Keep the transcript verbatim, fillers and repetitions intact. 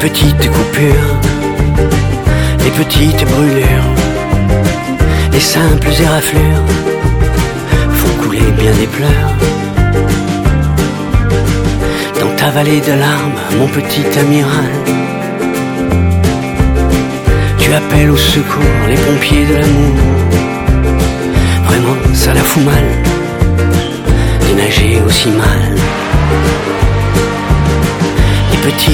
petites coupures, les petites brûlures, les simples éraflures font couler bien des pleurs. Dans ta vallée de larmes, mon petit amiral, tu appelles au secours les pompiers de l'amour. Vraiment, ça la fout mal de nager aussi mal. Les petits